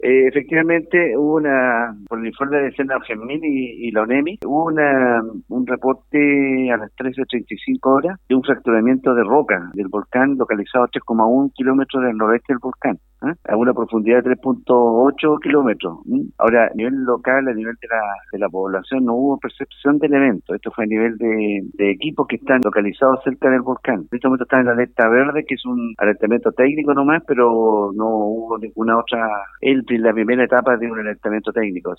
Efectivamente, por el informe de Senado Genmil y la ONEMI, hubo un reporte a las 13:35 de un fracturamiento de roca del volcán localizado a 3,1 kilómetros del noroeste del volcán, a una profundidad de 3,8 kilómetros. Ahora, a nivel local, a nivel de la población, no hubo percepción del evento. Esto fue a nivel de equipos que están localizados cerca del volcán. En este momento están en la alerta verde, que es un alertamiento técnico nomás, pero no hubo ninguna otra. La primera etapa de un alertamiento técnico.